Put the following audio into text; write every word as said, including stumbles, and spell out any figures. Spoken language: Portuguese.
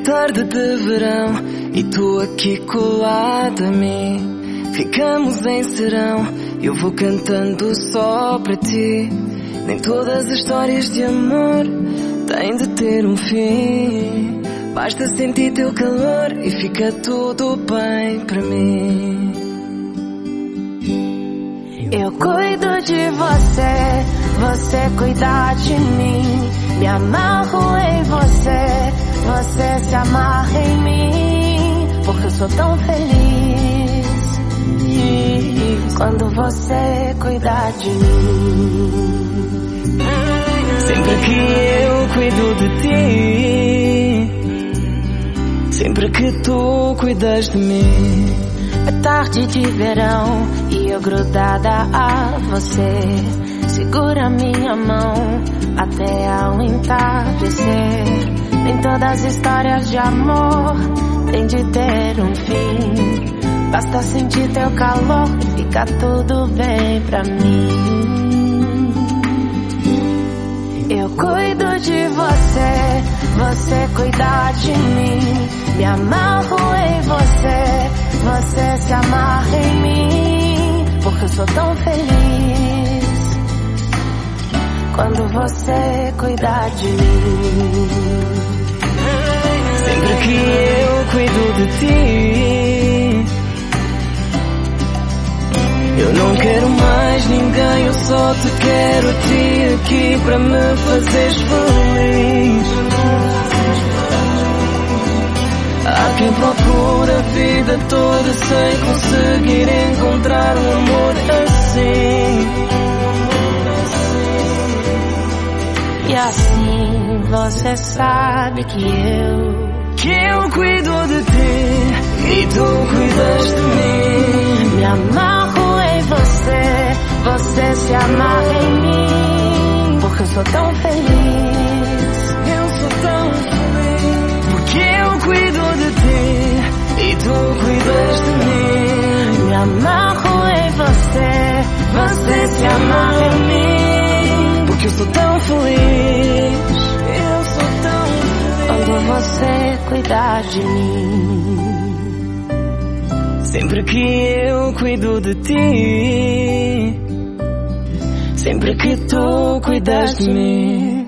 tarde de verão e tu aqui colada a mim. Ficamos em serão, eu vou cantando só para ti. Nem todas as histórias de amor têm de ter um fim. Basta sentir teu calor e fica tudo bem para mim. Eu cuido de você, você cuida de mim. Me amarro em você, você se amarra em mim. Porque eu sou tão feliz quando você cuida de mim. Sempre que eu cuido de ti, sempre que tu cuidas de mim. É tarde de verão e eu grudada a você. Segura minha mão até ao entardecer. Nem todas as histórias de amor têm de ter um fim. Basta sentir teu calor e fica tudo bem pra mim. Eu cuido de você, você cuida de mim. Me amarro em você, você se amarra em mim. Porque eu sou tão feliz quando você cuida de mim. Sempre que eu cuido de ti, eu não quero mais ninguém, eu só te quero a ti aqui para me fazeres feliz. Há quem procura a vida toda sem conseguir encontrar um amor assim. E assim você sabe que eu Que eu cuido de ti e tu cuidas de mim. Me amarro em você, você se amarra em mim. Porque eu sou tão feliz, eu sou tão feliz. Porque eu cuido de ti e tu cuidas de mim. Me amarro em você, você se amarra em mim. Porque eu sou tão feliz, eu sou tão feliz quando você cuidar de mim. Sempre que eu cuido de ti, sempre que tu cuidas de mim.